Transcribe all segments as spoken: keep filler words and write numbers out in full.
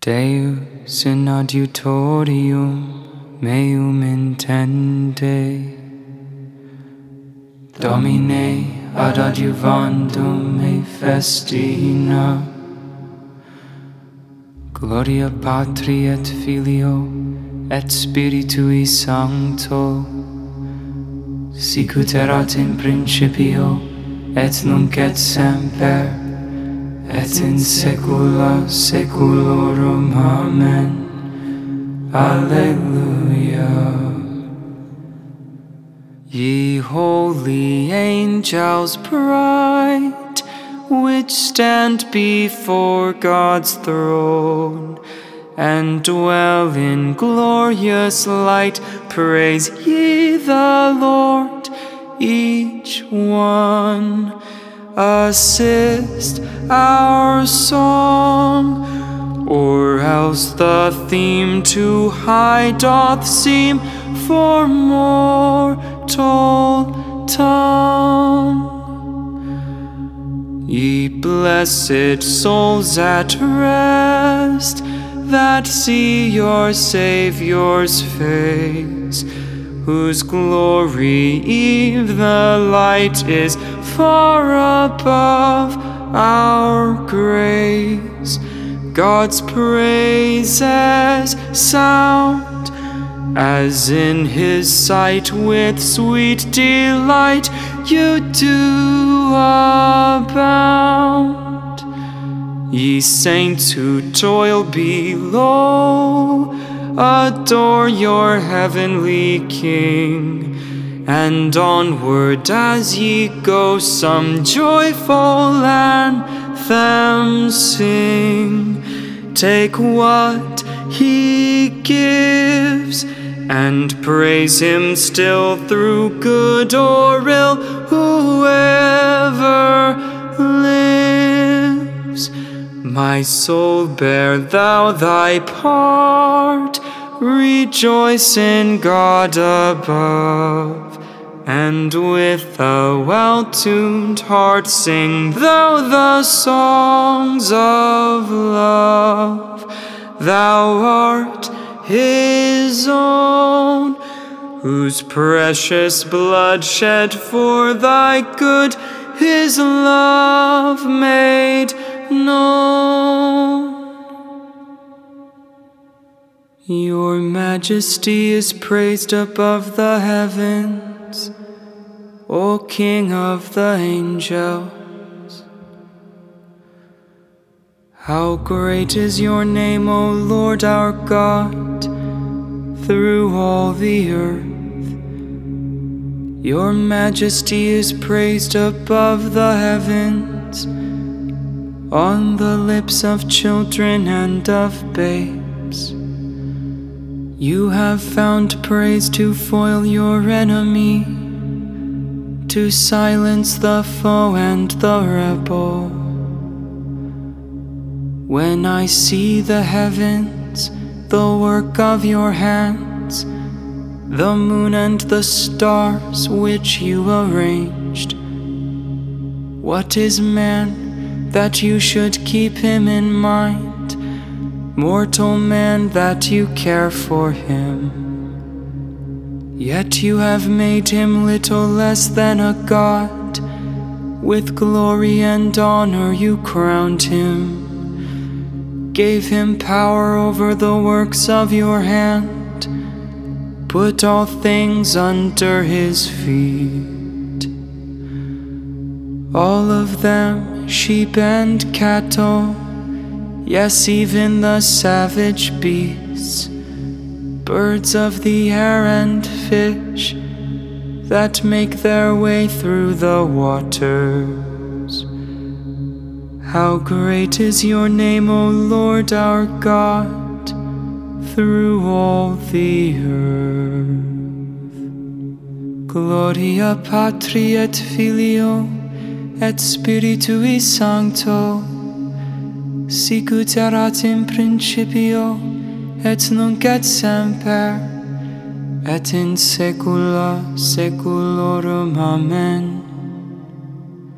Deus in adiutorium meum intende, Domine ad adjuvandum me festina. Gloria Patri et Filio et Spiritui Sancto, sicut erat in principio et nunc et semper et in saecula saeculorum. Amen. Alleluia. Ye holy angels bright, which stand before God's throne, and dwell in glorious light, praise ye the Lord. Each one assist our song, or else the theme too high doth seem for mortal tongue. Ye blessed souls at rest, that see your Saviour's face, whose glory eve the light is far above our grace. God's praises sound, as in his sight with sweet delight you do abound. Ye saints who toil below, adore your heavenly King, and onward as ye go some joyful anthem sing. Take what he gives and praise him still through good or ill, whoever lives. My soul, bear thou thy part, rejoice in God above, and with a well-tuned heart sing thou the songs of love. Thou art his own, whose precious blood shed for thy good, his love made known. Your majesty is praised above the heavens, O King of the angels. How great is your name, O Lord our God, through all the earth. Your majesty is praised above the heavens, on the lips of children and of babes. You have found praise to foil your enemy, to silence the foe and the rebel. When I see the heavens, the work of your hands, the moon and the stars which you arranged, what is man that you should keep him in mind, mortal man that you care for him? Yet you have made him little less than a god, with glory and honor you crowned him, gave him power over the works of your hand, put all things under his feet. All of them, sheep and cattle, yes, even the savage beasts, birds of the air and fish that make their way through the waters. How great is your name, O Lord our God, through all the earth. Gloria Patri et Filio et Spiritui Sancto, sicut erat in principio et nunc et semper et in saecula saeculorum. Amen.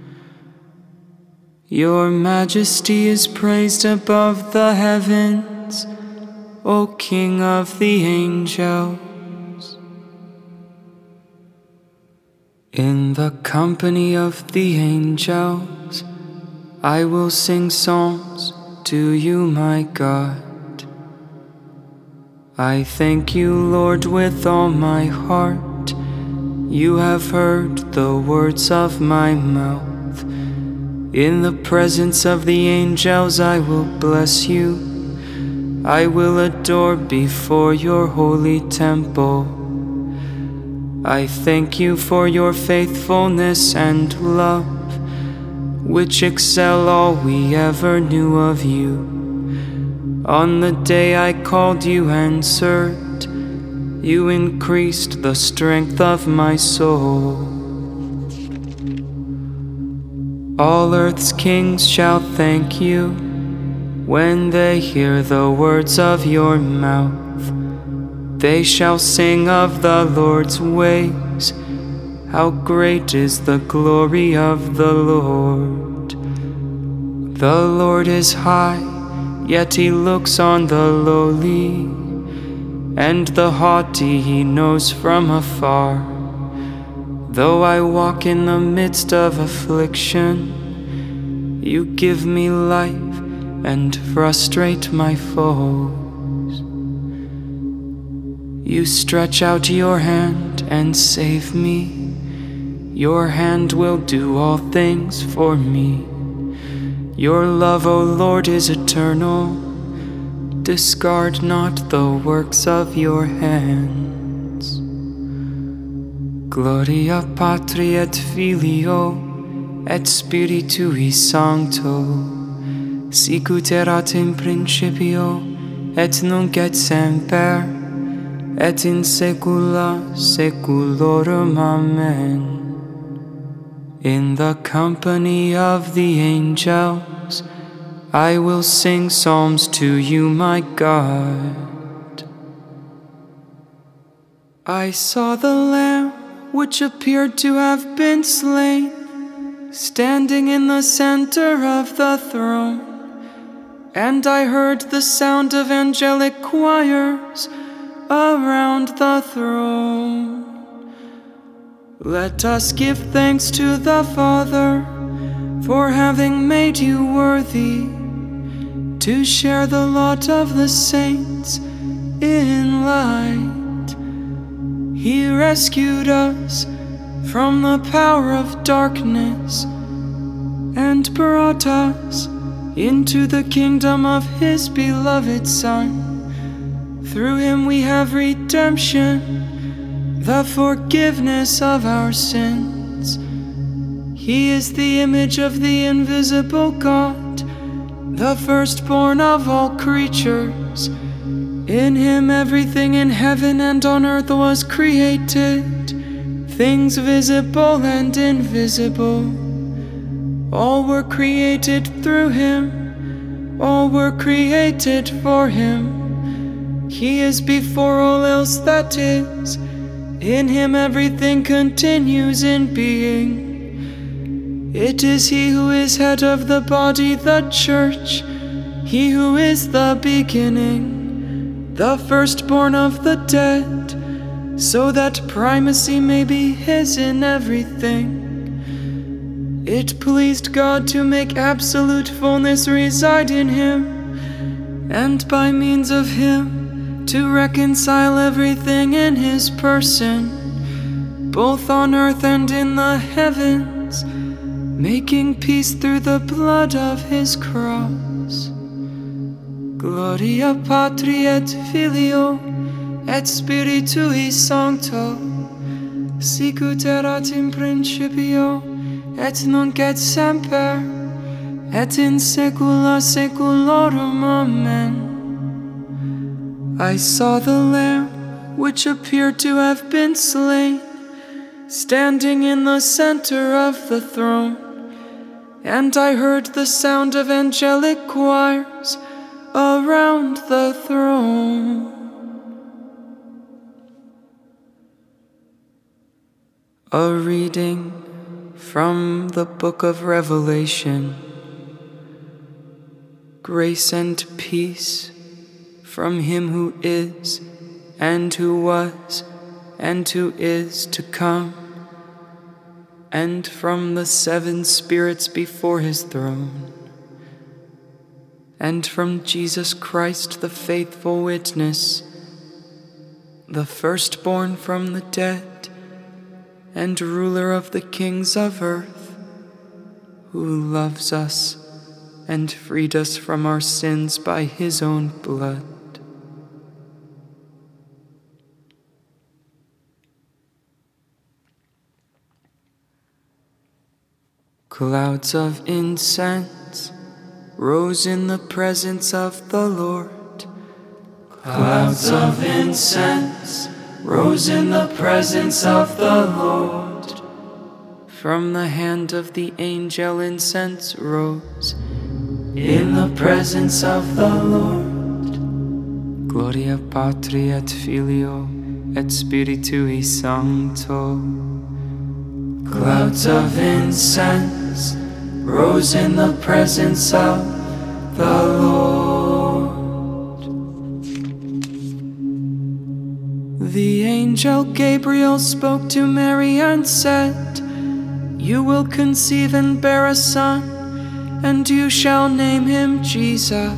Your majesty is praised above the heavens, heavens, O King of the angels. In the company of the angels, I will sing psalms to you, my God. I thank you, Lord, with all my heart. You have heard the words of my mouth. In the presence of the angels I will bless you. I will adore before your holy temple. I thank you for your faithfulness and love, which excel all we ever knew of you. On the day I called, you answered. You increased the strength of my soul. All earth's kings shall thank you when they hear the words of your mouth. They shall sing of the Lord's ways. How great is the glory of the Lord. The Lord is high, yet he looks on the lowly, and the haughty he knows from afar. Though I walk in the midst of affliction, you give me life and frustrate my foes. You stretch out your hand and save me. Your hand will do all things for me. Your love, O Lord, is eternal. Discard not the works of your hands. Gloria Patri et Filio et Spiritui Sancto, sicut erat in principio et nunc et semper et in saecula saeculorum. Amen. In the company of the angels, I will sing psalms to you, my God. I saw the Lamb which appeared to have been slain, standing in the center of the throne, and I heard the sound of angelic choirs around the throne. Let us give thanks to the Father for having made you worthy to share the lot of the saints in light. He rescued us from the power of darkness and brought us into the kingdom of his beloved Son. Through him we have redemption, the forgiveness of our sins. He is the image of the invisible God, the firstborn of all creatures. In him everything in heaven and on earth was created, things visible and invisible. All were created through him, all were created for him. He is before all else that is. In him everything continues in being. It is he who is head of the body, the church, he who is the beginning, the firstborn of the dead, so that primacy may be his in everything. It pleased God to make absolute fullness reside in him, and by means of him to reconcile everything in his person, both on earth and in the heavens, making peace through the blood of his cross. Gloria Patri et Filio et Spiritui Sancto, sicut erat in principio et nunc et semper et in saecula saeculorum. Amen. I saw the Lamb which appeared to have been slain, standing in the center of the throne, and I heard the sound of angelic choirs around the throne. A reading from the book of Revelation. Grace and peace from him who is, and who was, and who is to come, and from the seven spirits before his throne, and from Jesus Christ, the faithful witness, the firstborn from the dead, and ruler of the kings of earth, who loves us and freed us from our sins by his own blood. Clouds of incense rose in the presence of the Lord. Clouds of incense rose in the presence of the Lord. From the hand of the angel incense rose in the presence of the Lord. Gloria Patri et Filio et Spiritui Sancto. Clouds of incense rose in the presence of the Lord. The angel Gabriel spoke to Mary and said, "You will conceive and bear a son, and you shall name him Jesus."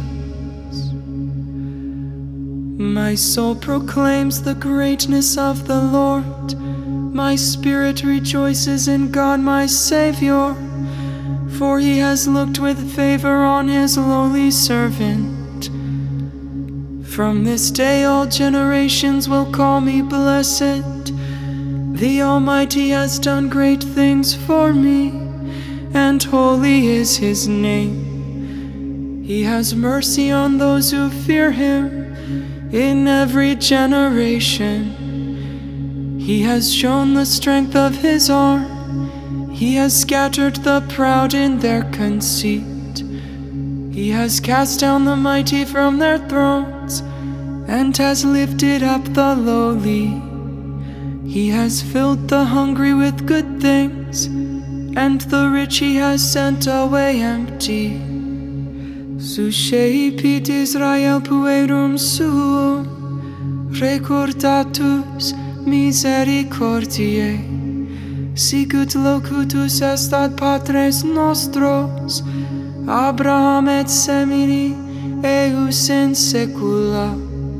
My soul proclaims the greatness of the Lord. My spirit rejoices in God my Savior, for he has looked with favor on his lowly servant. From this day all generations will call me blessed. The Almighty has done great things for me, and holy is his name. He has mercy on those who fear him in every generation. He has shown the strength of his arm. He has scattered the proud in their conceit. He has cast down the mighty from their thrones, and has lifted up the lowly. He has filled the hungry with good things, and the rich he has sent away empty. Susceipit Israel puerum suum, recordatus misericordiae, sicut locutus est ad patres nostros, Abraham et semini eius in saecula.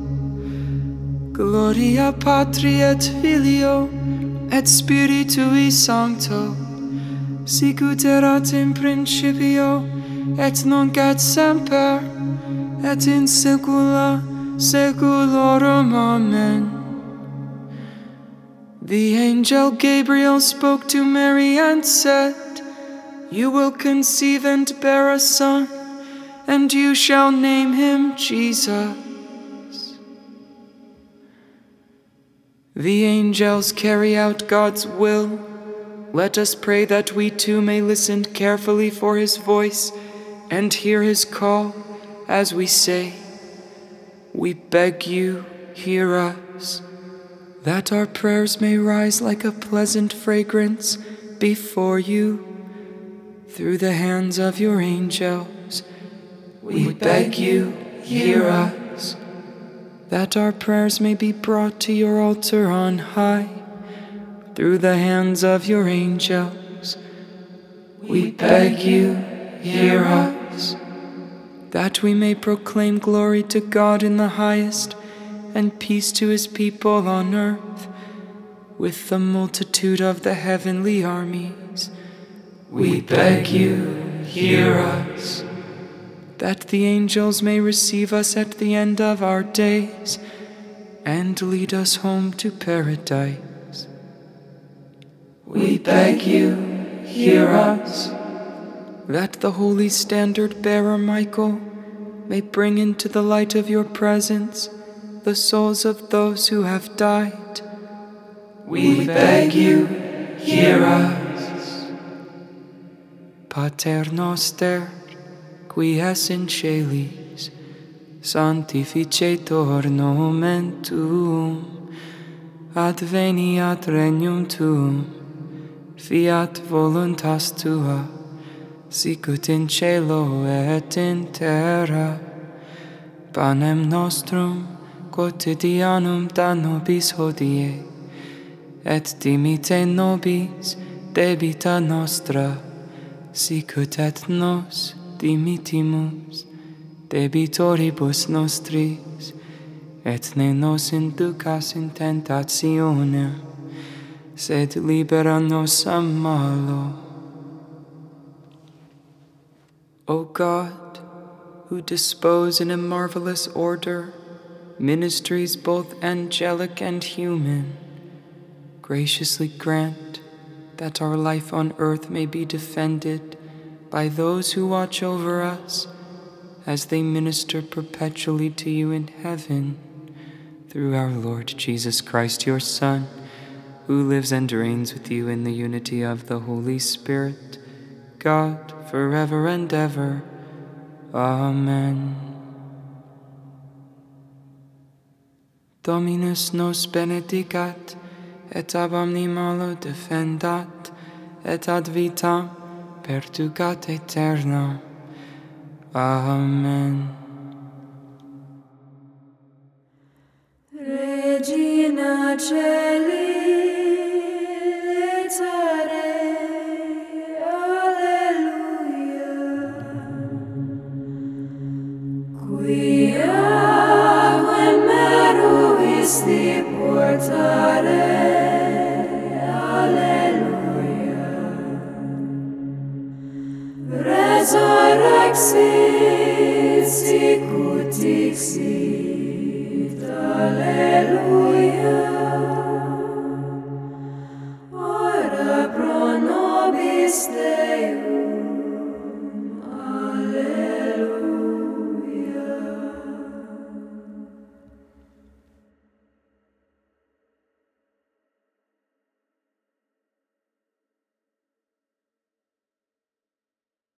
Gloria Patri et Filio et Spiritui Sancto, sicut erat in principio et nunc et semper et in saecula saeculorum. Amen. The angel Gabriel spoke to Mary and said, "You will conceive and bear a son, and you shall name him Jesus." The angels carry out God's will. Let us pray that we too may listen carefully for his voice and hear his call as we say, "We beg you, hear us," that our prayers may rise like a pleasant fragrance before you through the hands of your angels. We beg you, hear us, that our prayers may be brought to your altar on high through the hands of your angels. We beg you, hear us, that we may proclaim glory to God in the highest and peace to his people on earth with the multitude of the heavenly armies. We beg you, hear us, that the angels may receive us at the end of our days and lead us home to paradise. We beg you, hear us, that the holy standard bearer Michael may bring into the light of your presence the souls of those who have died. We beg you, hear us. Pater noster, qui es in celis, sanctificetur nomen tuum, adveniat regnum tuum, fiat voluntas tua, sicut in cielo et in terra. Panem nostrum quotidianum da nobis hodie, et dimite nobis debita nostra, sicut et nos dimitimus debitoribus nostris, et ne nos inducas in tentationem, sed libera nos a malo. O God, who dispose in a marvelous order ministries both angelic and human, graciously grant that our life on earth may be defended by those who watch over us as they minister perpetually to you in heaven, through our Lord Jesus Christ, your Son, who lives and reigns with you in the unity of the Holy Spirit, God, forever and ever. Amen. Dominus nos benedicat, et ab omni malo defendat, et ad vitam perducat aeternam. Amen. Regina Caeli, letare, alleluia. Quia meruisti portare, alleluia. Resurrexit sicut dixit, alleluia.